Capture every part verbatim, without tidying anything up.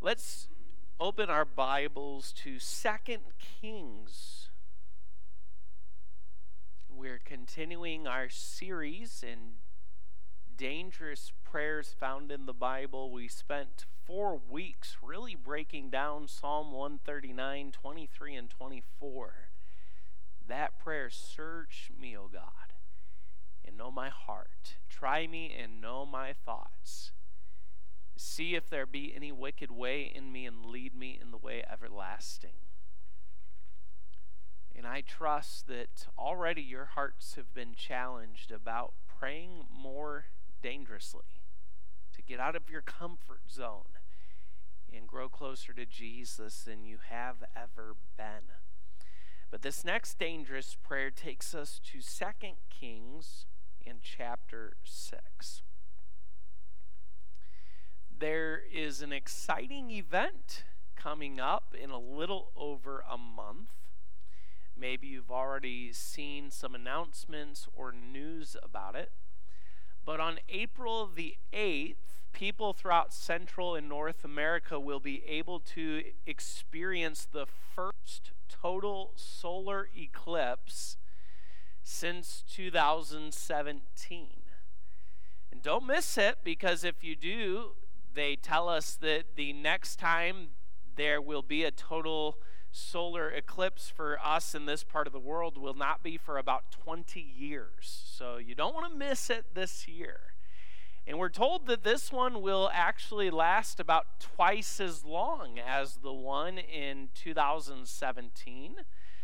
Let's open our Bibles to Second Kings. We're continuing our series in dangerous prayers found in the Bible. We spent four weeks really breaking down Psalm one thirty-nine, twenty-three, and twenty-four. That prayer, search me, O God, and know my heart. Try me and know my thoughts. See if there be any wicked way in me, and lead me in the way everlasting. And I trust that already your hearts have been challenged about praying more dangerously, to get out of your comfort zone and grow closer to Jesus than you have ever been. But this next dangerous prayer takes us to Second Kings in chapter six. There is an exciting event coming up in a little over a month. Maybe you've already seen some announcements or news about it. But on April the eighth, people throughout Central and North America will be able to experience the first total solar eclipse since two thousand seventeen. And don't miss it, because if you do, they tell us that the next time there will be a total solar eclipse for us in this part of the world will not be for about twenty years. So you don't want to miss it this year. And we're told that this one will actually last about twice as long as the one in two thousand seventeen.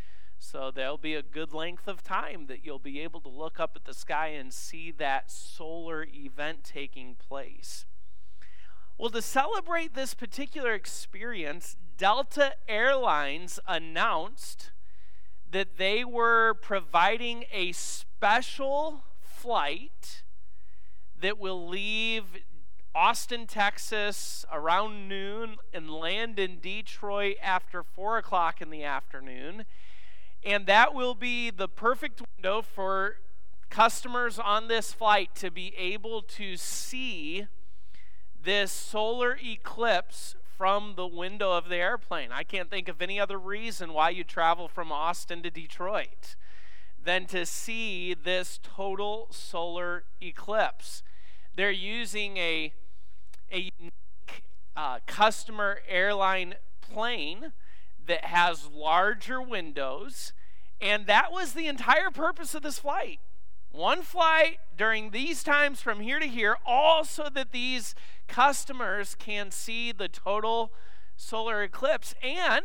So there'll be a good length of time that you'll be able to look up at the sky and see that solar event taking place. Well, to celebrate this particular experience, Delta Airlines announced that they were providing a special flight that will leave Austin, Texas around noon and land in Detroit after four o'clock in the afternoon. And that will be the perfect window for customers on this flight to be able to see this solar eclipse from the window of the airplane. I can't think of any other reason why you travel from Austin to Detroit than to see this total solar eclipse. They're using a, a unique uh, customer airline plane that has larger windows, and that was the entire purpose of this flight. One flight during these times from here to here, all so that these customers can see the total solar eclipse. And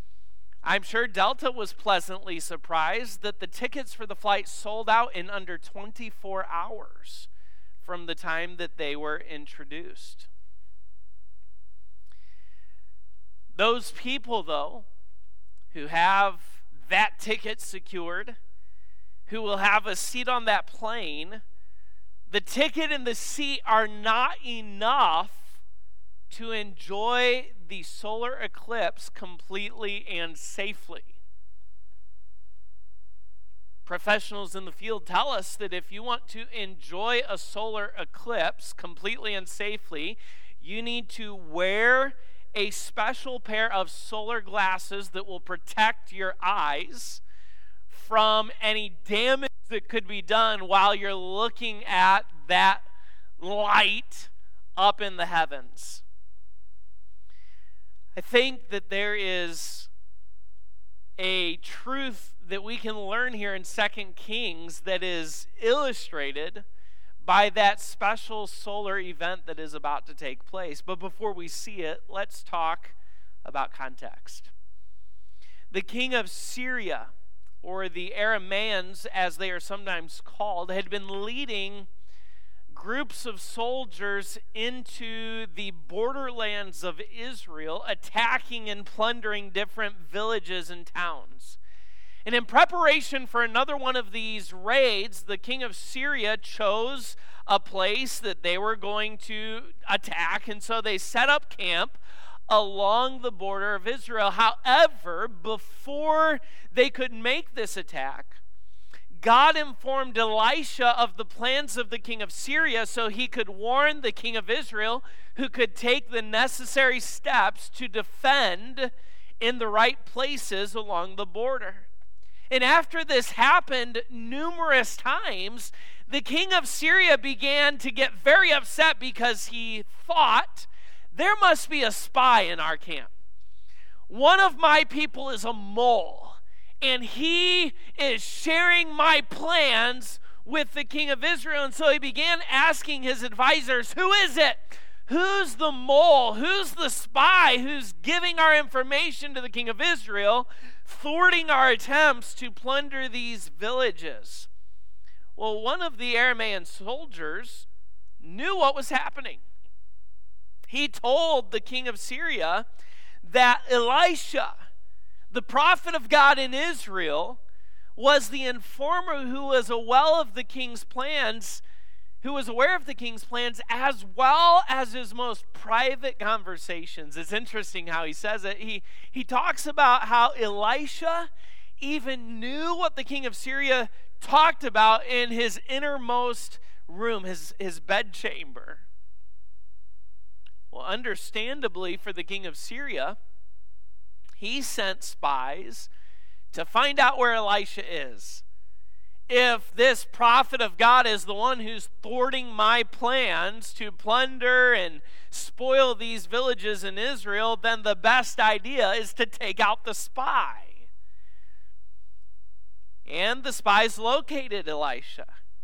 I'm sure Delta was pleasantly surprised that the tickets for the flight sold out in under twenty-four hours from the time that they were introduced. Those people, though, who have that ticket secured, who will have a seat on that plane, the ticket and the seat are not enough to enjoy the solar eclipse completely and safely. Professionals in the field tell us that if you want to enjoy a solar eclipse completely and safely, you need to wear a special pair of solar glasses that will protect your eyes from any damage that could be done while you're looking at that light up in the heavens. I think that there is a truth that we can learn here in Second Kings that is illustrated by that special solar event that is about to take place. But before we see it, let's talk about context. The king of Syria, or the Arameans as they are sometimes called, had been leading groups of soldiers into the borderlands of Israel, attacking and plundering different villages and towns. And in preparation for another one of these raids, the king of Syria chose a place that they were going to attack, and so they set up camp along the border of Israel. However, before they could make this attack, God informed Elisha of the plans of the king of Syria so he could warn the king of Israel, who could take the necessary steps to defend in the right places along the border. And after this happened numerous times, the king of Syria began to get very upset because he thought, there must be a spy in our camp. One of my people is a mole, and he is sharing my plans with the king of Israel. And so he began asking his advisors, who is it? Who's the mole? Who's the spy who's giving our information to the king of Israel, thwarting our attempts to plunder these villages? Well, one of the Aramean soldiers knew what was happening. He told the king of Syria that Elisha, the prophet of God in Israel, was the informer who was aware of the king's plans, who was aware of the king's plans as well as his most private conversations. It's interesting how he says it. He, he talks about how Elisha even knew what the king of Syria talked about in his innermost room, his, his bedchamber. Well, understandably for the king of Syria, he sent spies to find out where Elisha is. If this prophet of God is the one who's thwarting my plans to plunder and spoil these villages in Israel, then the best idea is to take out the spy. And the spies located Elisha.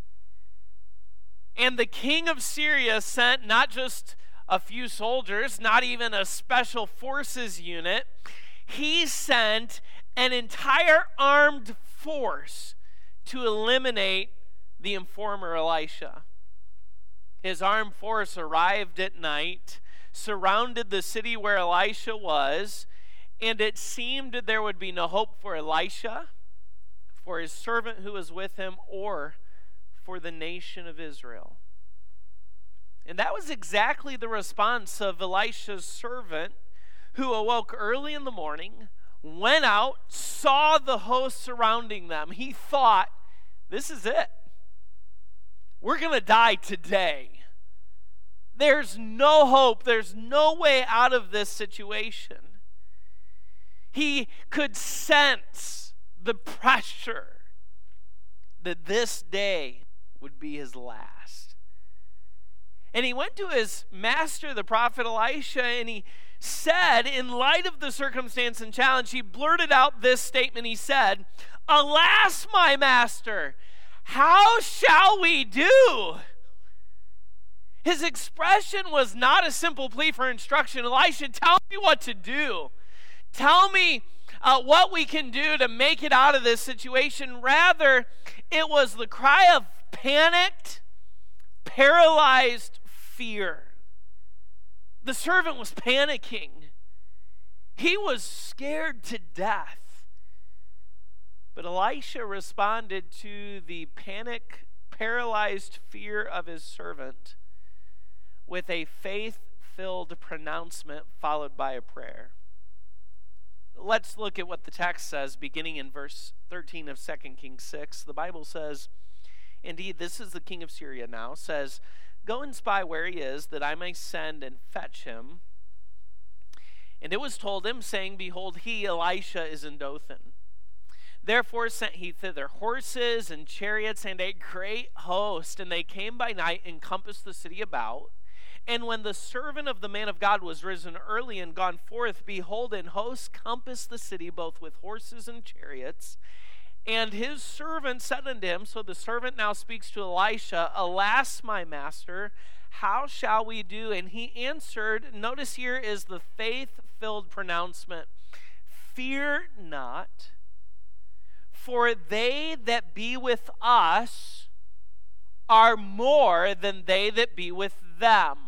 And the king of Syria sent not just a few soldiers, not even a special forces unit. He sent an entire armed force to eliminate the informer Elisha. His armed force arrived at night, surrounded the city where Elisha was, and it seemed that there would be no hope for Elisha, for his servant who was with him, or for the nation of Israel. And that was exactly the response of Elisha's servant, who awoke early in the morning, went out, saw the host surrounding them. He thought, this is it. We're going to die today. There's no hope. There's no way out of this situation. He could sense the pressure that this day would be his last. And he went to his master, the prophet Elisha, and he said, in light of the circumstance and challenge, he blurted out this statement. He said, "Alas, my master, how shall we do?" His expression was not a simple plea for instruction. Elisha, tell me what to do. Tell me uh, what we can do to make it out of this situation. Rather, it was the cry of panicked, paralyzed fear. The servant was panicking. He was scared to death. But Elisha responded to the panic, paralyzed fear of his servant with a faith-filled pronouncement followed by a prayer. Let's look at what the text says, beginning in verse thirteen of Second Kings six. The Bible says, indeed, this is the king of Syria now, says, "Go and spy where he is, that I may send and fetch him." And it was told him, saying, "Behold, he, Elisha, is in Dothan." Therefore sent he thither horses and chariots and a great host, and they came by night and compassed the city about. And when the servant of the man of God was risen early and gone forth, behold, an host compassed the city both with horses and chariots. And his servant said unto him, so the servant now speaks to Elisha, "Alas, my master, how shall we do?" And he answered, notice here is the faith-filled pronouncement, "Fear not, for they that be with us are more than they that be with them."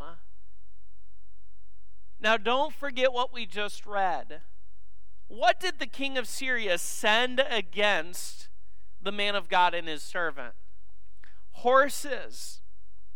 Now don't forget what we just read. What did the king of Syria send against the man of God and his servant? Horses,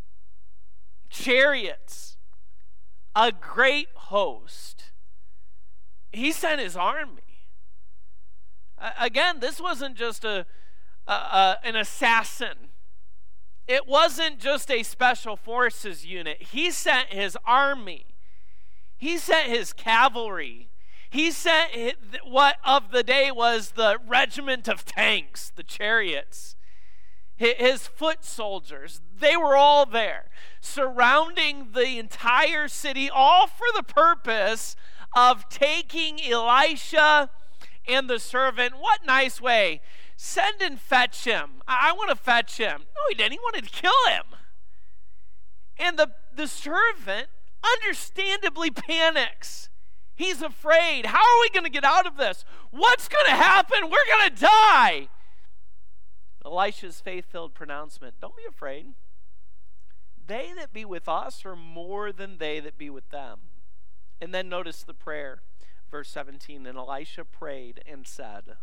chariots, a great host. He sent his army. Again, this wasn't just a, uh, uh, an assassin. It wasn't just a special forces unit. He sent his army. He sent his cavalry. He sent his, what of the day was the regiment of tanks, the chariots. His foot soldiers, they were all there, surrounding the entire city, all for the purpose of taking Elisha and the servant. What nice way. Send and fetch him. I, I want to fetch him. No, he didn't. He wanted to kill him. And the, the servant understandably panics. He's afraid. How are we going to get out of this? What's going to happen? We're going to die. Elisha's faith-filled pronouncement, don't be afraid. They that be with us are more than they that be with them. And then notice the prayer, verse seventeen. And Elisha prayed and said,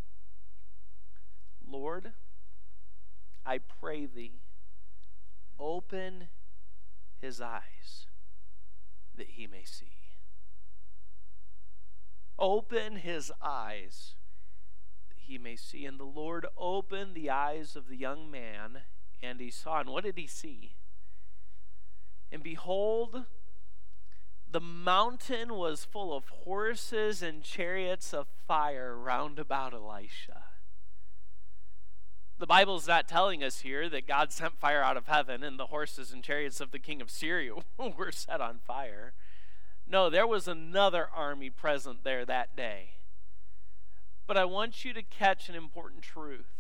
Lord, I pray thee, open his eyes that he may see. Open his eyes he may see. And the Lord opened the eyes of the young man, and he saw. And what did he see? And behold, the mountain was full of horses and chariots of fire round about Elisha. The Bible's not telling us here that God sent fire out of heaven and the horses and chariots of the king of Syria were set on fire. No, there was another army present there that day. But I want you to catch an important truth.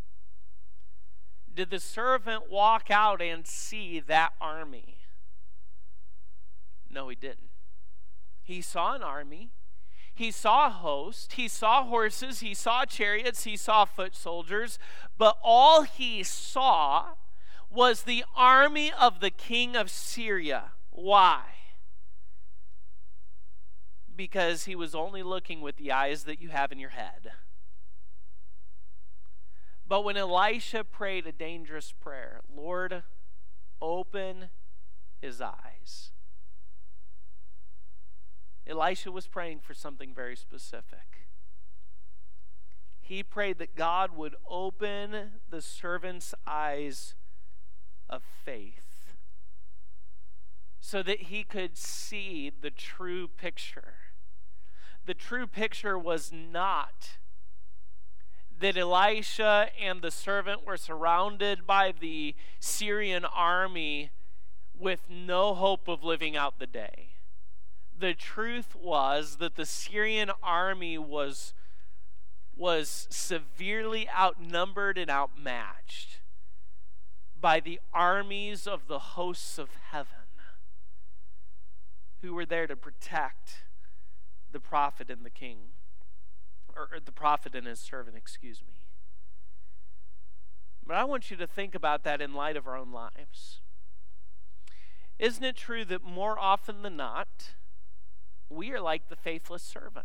Did the servant walk out and see that army? No, he didn't. He saw an army. He saw a host. He saw horses. He saw chariots. He saw foot soldiers. But all he saw was the army of the king of Syria. Why? Because he was only looking with the eyes that you have in your head. But when Elisha prayed a dangerous prayer, Lord, open his eyes. Elisha was praying for something very specific. He prayed that God would open the servant's eyes of faith so that he could see the true picture. The true picture was not that Elisha and the servant were surrounded by the Syrian army with no hope of living out the day. The truth was that the Syrian army was, was severely outnumbered and outmatched by the armies of the hosts of heaven who were there to protect the prophet and the king, or, or the prophet and his servant, excuse me. But I want you to think about that in light of our own lives. Isn't it true that more often than not, we are like the faithless servant,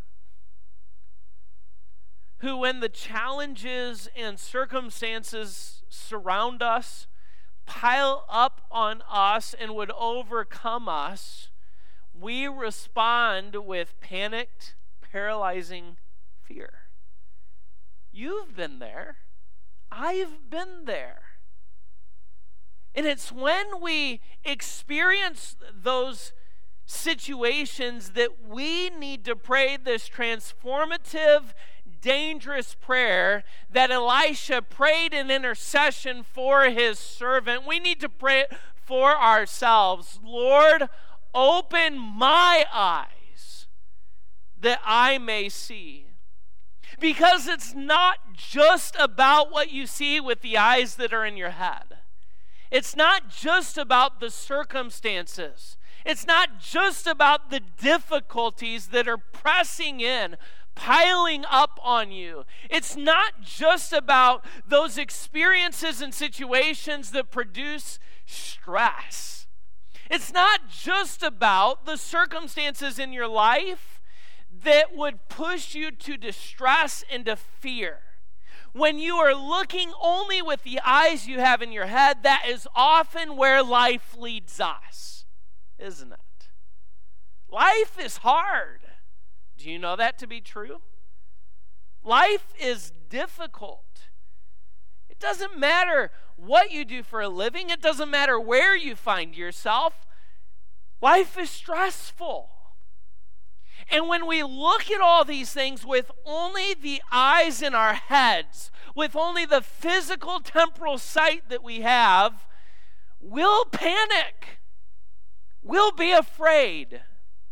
who when the challenges and circumstances surround us, pile up on us and would overcome us, we respond with panicked, paralyzing fear. You've been there. I've been there. And it's when we experience those situations that we need to pray this transformative, dangerous prayer that Elisha prayed in intercession for his servant. We need to pray it for ourselves. Lord, open my eyes that I may see. Because it's not just about what you see with the eyes that are in your head. It's not just about the circumstances. It's not just about the difficulties that are pressing in, piling up on you. It's not just about those experiences and situations that produce stress. It's not just about the circumstances in your life that would push you to distress and to fear. When you are looking only with the eyes you have in your head, that is often where life leads us, isn't it? Life is hard. Do you know that to be true? Life is difficult. doesn't matter what you do for a living. It doesn't matter where you find yourself. Life is stressful. And when we look at all these things with only the eyes in our heads, with only the physical temporal sight that we have, we'll panic. We'll be afraid.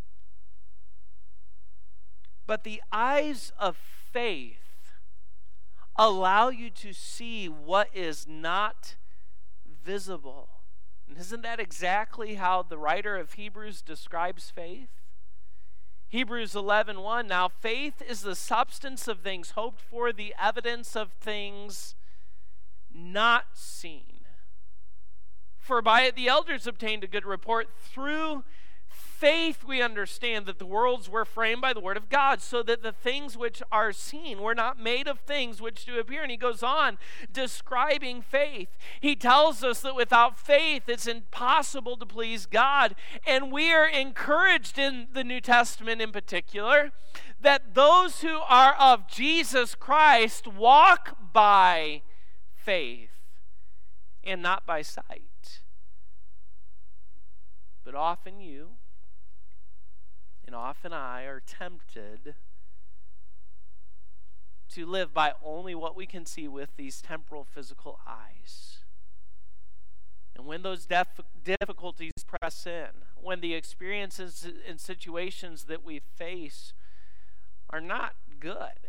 But the eyes of faith allow you to see what is not visible. And isn't that exactly how the writer of Hebrews describes faith? Hebrews eleven one, now faith is the substance of things hoped for, the evidence of things not seen. For by it the elders obtained a good report. Through faith we understand that the worlds were framed by the word of God, so that the things which are seen were not made of things which do appear. And he goes on describing faith. He tells us that without faith it's impossible to please God. And we are encouraged in the New Testament in particular that those who are of Jesus Christ walk by faith and not by sight. But often you and often I are tempted to live by only what we can see with these temporal physical eyes. And when those def- difficulties press in, when the experiences and situations that we face are not good,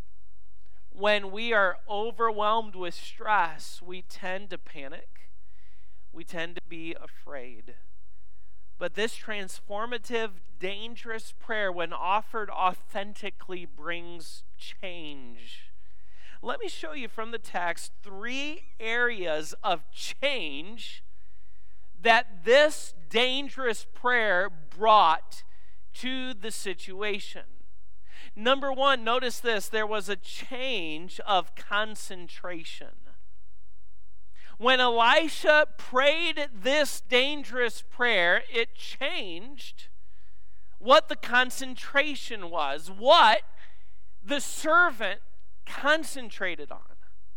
when we are overwhelmed with stress, we tend to panic. We tend to be afraid. But this transformative, dangerous prayer, when offered authentically, brings change. Let me show you from the text three areas of change that this dangerous prayer brought to the situation. Number one, notice this, there was a change of concentration. When Elisha prayed this dangerous prayer, it changed what the concentration was, what the servant concentrated on.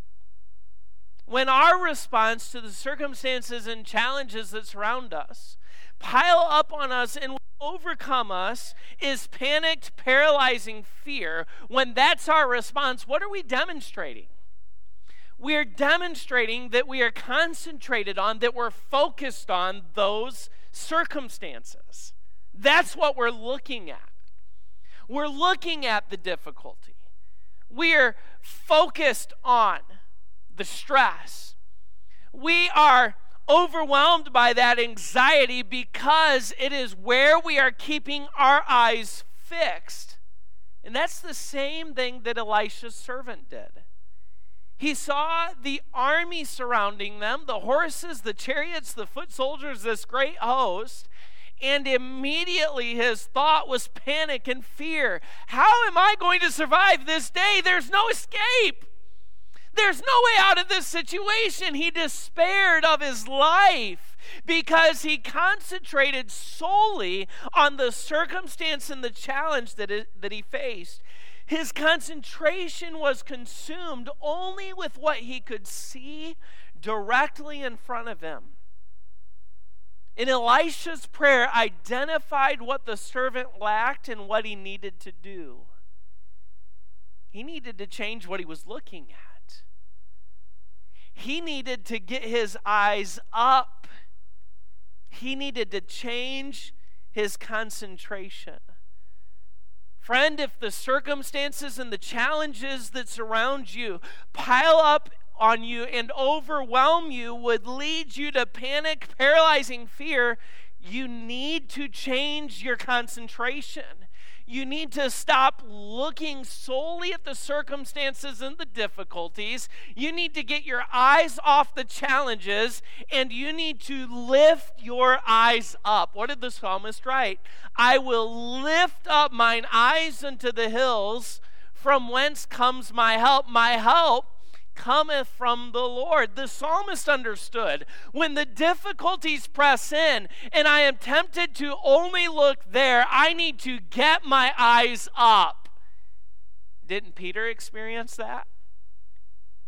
When our response to the circumstances and challenges that surround us pile up on us and overcome us is panicked, paralyzing fear, when that's our response, what are we demonstrating? We're demonstrating that we are concentrated on, that we're focused on those circumstances. That's what we're looking at. We're looking at the difficulty. We're focused on the stress. We are overwhelmed by that anxiety because it is where we are keeping our eyes fixed. And that's the same thing that Elisha's servant did. He saw the army surrounding them, the horses, the chariots, the foot soldiers, this great host, and immediately his thought was panic and fear. How am I going to survive this day? There's no escape. There's no way out of this situation. He despaired of his life because he concentrated solely on the circumstance and the challenge that, it, that he faced. His concentration was consumed only with what he could see directly in front of him. And Elisha's prayer identified what the servant lacked and what he needed to do. He needed to change what he was looking at. He needed to get his eyes up. He needed to change his concentration. Friend, if the circumstances and the challenges that surround you pile up on you and overwhelm you, would lead you to panic, paralyzing fear, you need to change your concentration. You need to stop looking solely at the circumstances and the difficulties. You need to get your eyes off the challenges, and you need to lift your eyes up. What did the psalmist write? I will lift up mine eyes unto the hills, from whence comes my help. My help cometh from the Lord. The psalmist understood when the difficulties press in and I am tempted to only look there, I need to get my eyes up. Didn't Peter experience that?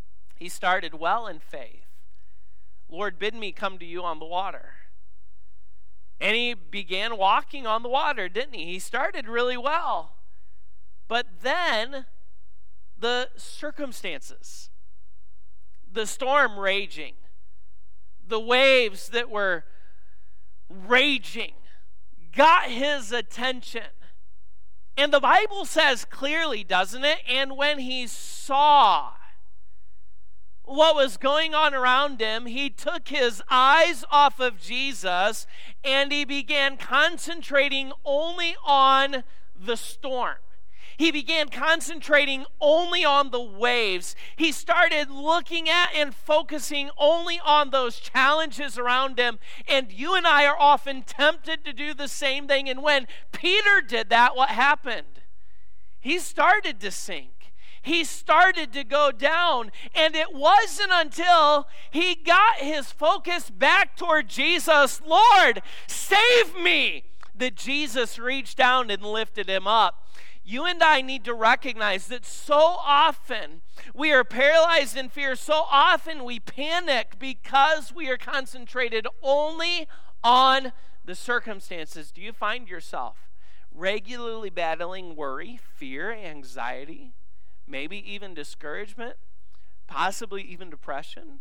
He started well in faith. Lord, bid me come to you on the water. And he began walking on the water, didn't he? He started really well. But then the circumstances, the storm raging, the waves that were raging got his attention. And the Bible says clearly, doesn't it? And when he saw what was going on around him, he took his eyes off of Jesus and he began concentrating only on the storm. He began concentrating only on the waves. He started looking at and focusing only on those challenges around him. And you and I are often tempted to do the same thing. And when Peter did that, what happened? He started to sink. He started to go down, and it wasn't until he got his focus back toward Jesus, Lord, save me, that Jesus reached down and lifted him up. You and I need to recognize that so often we are paralyzed in fear. So often we panic because we are concentrated only on the circumstances. Do you find yourself regularly battling worry, fear, anxiety? Maybe even discouragement, possibly even depression.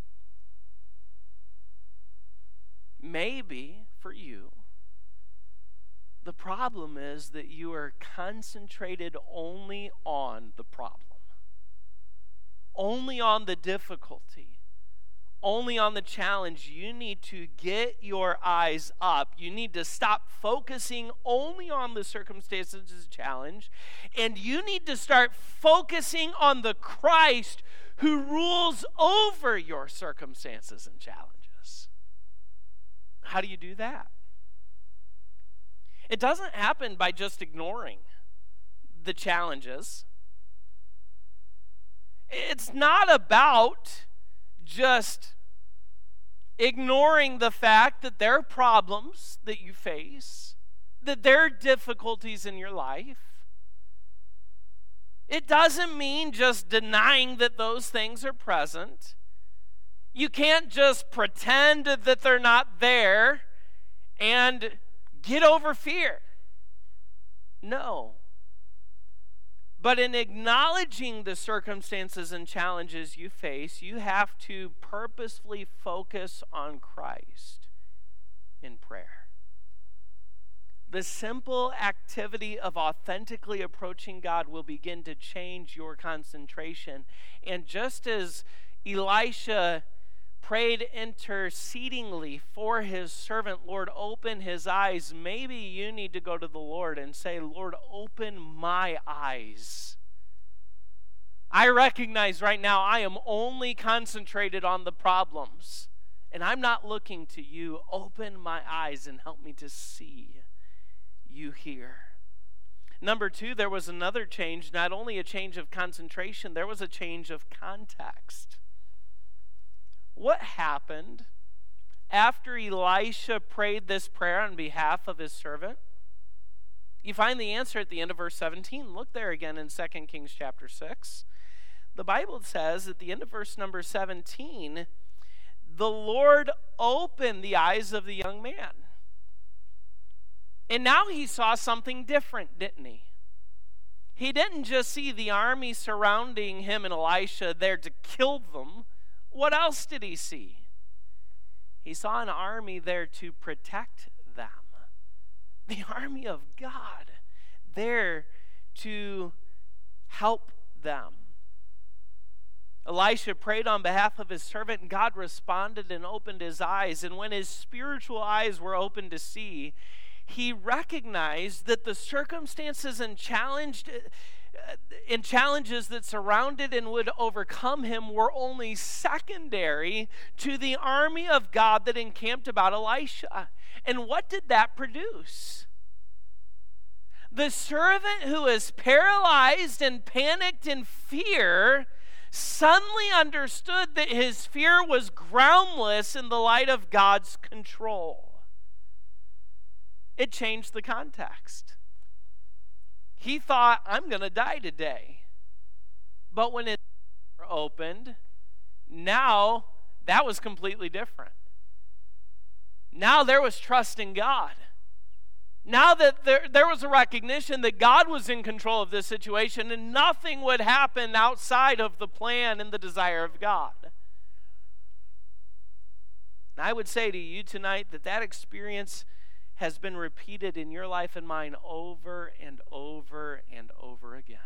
Maybe for you, the problem is that you are concentrated only on the problem, only on the difficulty, only on the challenge. You need to get your eyes up. You need to stop focusing only on the circumstances of the challenge, and you need to start focusing on the Christ who rules over your circumstances and challenges. How do you do that? It doesn't happen by just ignoring the challenges. It's not about just ignoring the fact that there are problems that you face, that there are difficulties in your life. It doesn't mean just denying that those things are present. You can't just pretend that they're not there and get over fear. No. But in acknowledging the circumstances and challenges you face, you have to purposefully focus on Christ in prayer. The simple activity of authentically approaching God will begin to change your concentration. And just as Elisha prayed intercedingly for his servant, Lord, open his eyes, maybe you need to go to the Lord and say, Lord, open my eyes. I recognize right now I am only concentrated on the problems, and I'm not looking to you. Open my eyes and help me to see you here. Number two, there was another change, not only a change of concentration, there was a change of context. What happened after Elisha prayed this prayer on behalf of his servant? You find the answer at the end of verse seventeen. Look there again in Second Kings chapter six. The Bible says at the end of verse number seventeen, the Lord opened the eyes of the young man. And now he saw something different, didn't he? He didn't just see the army surrounding him and Elisha there to kill them. What else did he see? He saw an army there to protect them. The army of God there to help them. Elisha prayed on behalf of his servant, and God responded and opened his eyes. And when his spiritual eyes were opened to see, he recognized that the circumstances and challenged and challenges that surrounded and would overcome him were only secondary to the army of God that encamped about Elisha. And what did that produce? The servant who is paralyzed and panicked in fear suddenly understood that his fear was groundless in the light of God's control. It changed the context. He thought, I'm going to die today. But when his eyes were opened, Now, that was completely different. Now there was trust in God. Now that there, there was a recognition that God was in control of this situation and nothing would happen outside of the plan and the desire of God. And I would say to you tonight that that experience has been repeated in your life and mine over and over and over again.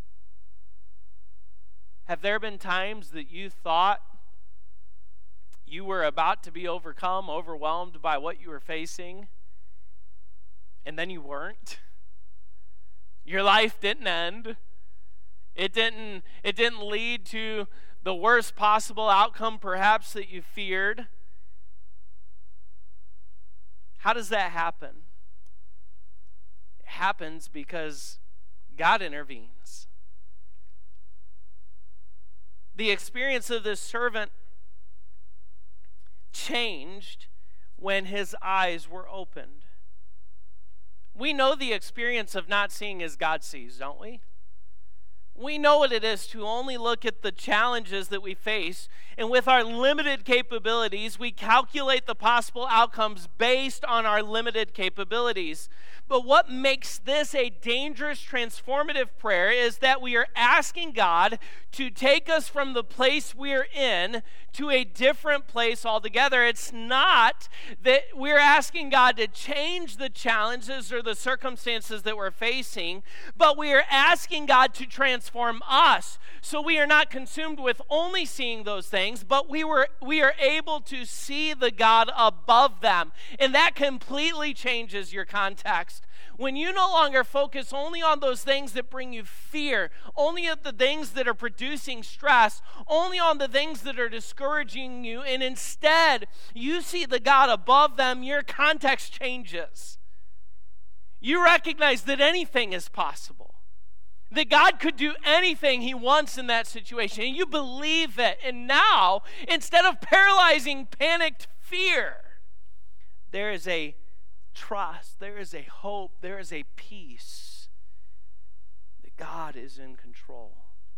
Have there been times that you thought you were about to be overcome, overwhelmed by what you were facing, and then you weren't? Your life didn't end. It didn't, it didn't lead to the worst possible outcome perhaps that you feared. How does that happen? It happens because God intervenes. The experience of this servant changed when his eyes were opened. We know the experience of not seeing as God sees, don't we? We know what it is to only look at the challenges that we face, and with our limited capabilities, we calculate the possible outcomes based on our limited capabilities. But what makes this a dangerous, transformative prayer is that we are asking God to take us from the place we're in to a different place altogether. It's not that we're asking God to change the challenges or the circumstances that we're facing, but we are asking God to transform us. So we are not consumed with only seeing those things, but we were we are able to see the God above them. And that completely changes your context. When you no longer focus only on those things that bring you fear, only on the things that are producing stress, only on the things that are discouraging you, and instead you see the God above them, your context changes. You recognize that anything is possible, that God could do anything he wants in that situation, and you believe it. And now, instead of paralyzing, panicked fear, there is a trust, there is a hope, there is a peace that God is in control.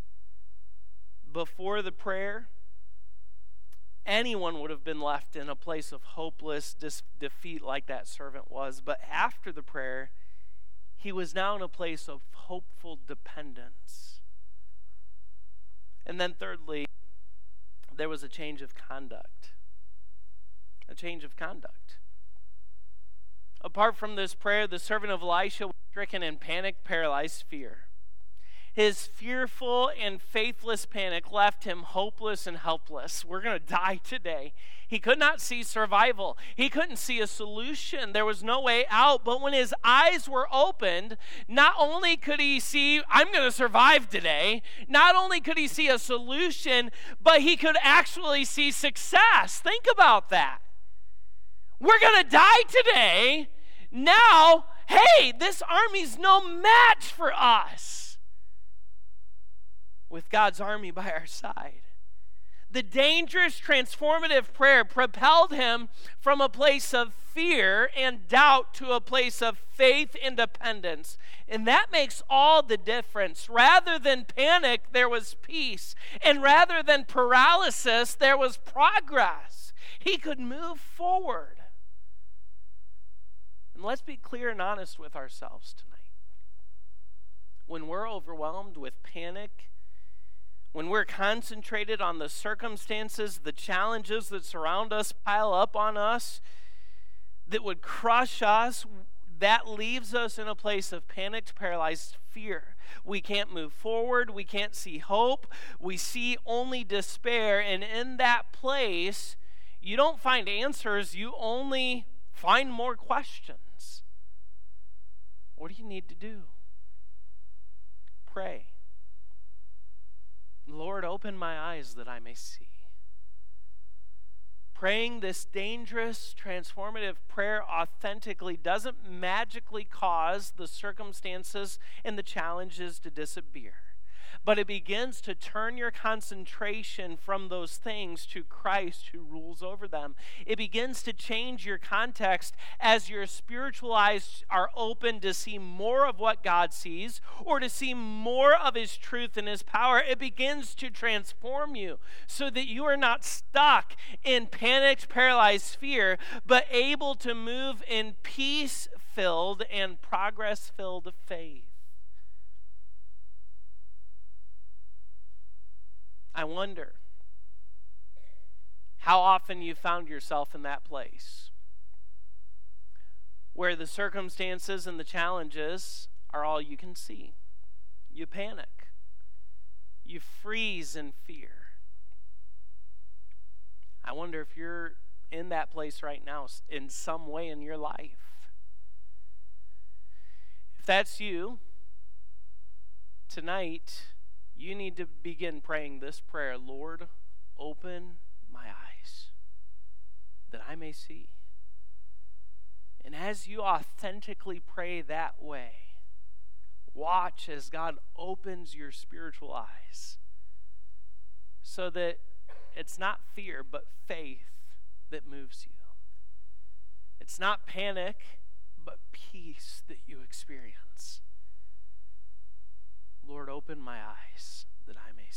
Before the prayer, anyone would have been left in a place of hopeless dis- defeat like that servant was. But after the prayer, he was now in a place of hopeful dependence. And then thirdly, there was a change of conduct. A change of conduct. Apart from this prayer, the servant of Elisha was stricken in panic, paralyzed fear. His fearful and faithless panic left him hopeless and helpless. We're going to die today. He could not see survival. He couldn't see a solution. There was no way out. But when his eyes were opened, not only could he see, I'm going to survive today, not only could he see a solution, but he could actually see success. Think about that. We're going to die today. Now, hey, this army's no match for us with God's army by our side. The dangerous, transformative prayer propelled him from a place of fear and doubt to a place of faith and dependence. And that makes all the difference. Rather than panic, there was peace. And rather than paralysis, there was progress. He could move forward. And let's be clear and honest with ourselves tonight. When we're overwhelmed with panic, when we're concentrated on the circumstances, the challenges that surround us pile up on us, that would crush us, that leaves us in a place of panicked, paralyzed fear. We can't move forward. We can't see hope. We see only despair. And in that place, you don't find answers. You only find more questions. What do you need to do? Pray. Lord, open my eyes that I may see. Praying this dangerous, transformative prayer authentically doesn't magically cause the circumstances and the challenges to disappear. but it begins to turn your concentration from those things to Christ who rules over them. It begins to change your context as your spiritual eyes are open to see more of what God sees or to see more of his truth and his power. It begins to transform you so that you are not stuck in panicked, paralyzed fear, but able to move in peace-filled and progress-filled faith. I wonder how often you found yourself in that place where the circumstances and the challenges are all you can see. You panic. You freeze in fear. I wonder if you're in that place right now in some way in your life. If that's you, tonight, you need to begin praying this prayer. Lord, open my eyes that I may see. And as you authentically pray that way, watch as God opens your spiritual eyes so that it's not fear, but faith that moves you. It's not panic, but peace that you experience. Lord, open my eyes that I may